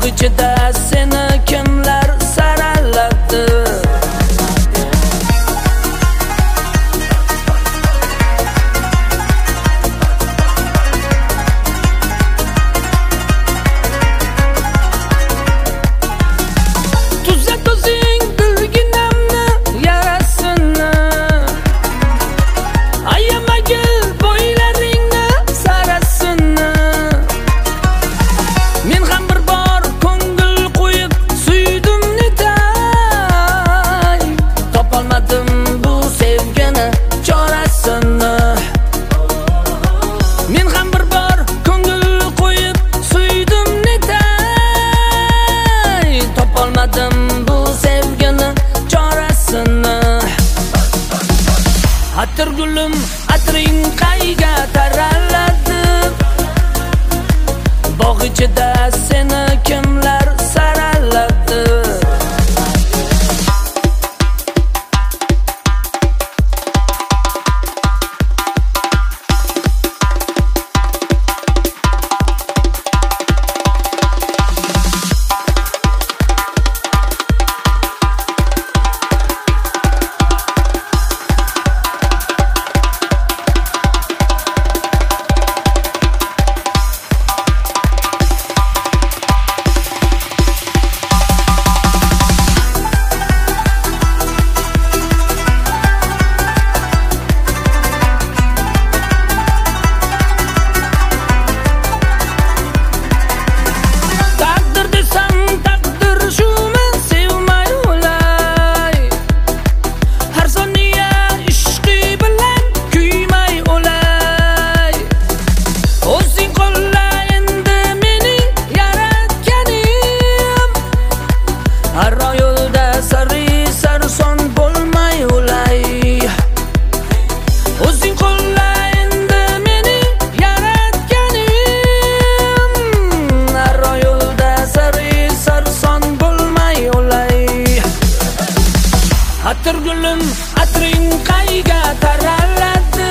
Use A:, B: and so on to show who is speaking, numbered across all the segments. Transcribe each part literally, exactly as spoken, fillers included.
A: Bog' ichida seni kimlar saraladi? Tuzat o'zing bilginamni yarasini, ayamagil bo'ylaringni sarasini. Men ham bir bor ko'ngil qo'yib suydim netay, topolmadim bu sevgini chorasini. Men ham bir bor ko'ngil qo'yib suydim netay, topolmadim bu sevgini chorasini. Atir gulim, atring qayga taraladi? Bog' ichida seni kimlar saraladi? Takdir desam takdir shumi sevmay o'lay, har soniya ishqi bilan kuymay o'lay. O'zing qo'lla endi meni yaratganim, har yo'lda sari sarson bo'lmay o'lay. O'zing qo'lla endi meni yaratganim, har yo'lda sari sarson bo'lmay o'lay. Atir gulim, atring qayga taraladi?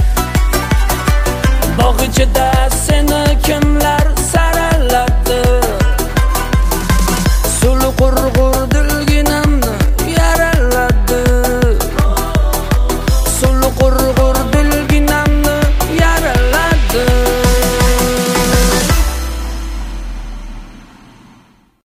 A: Bog' ichida seni kimlar saraladi? Suli qur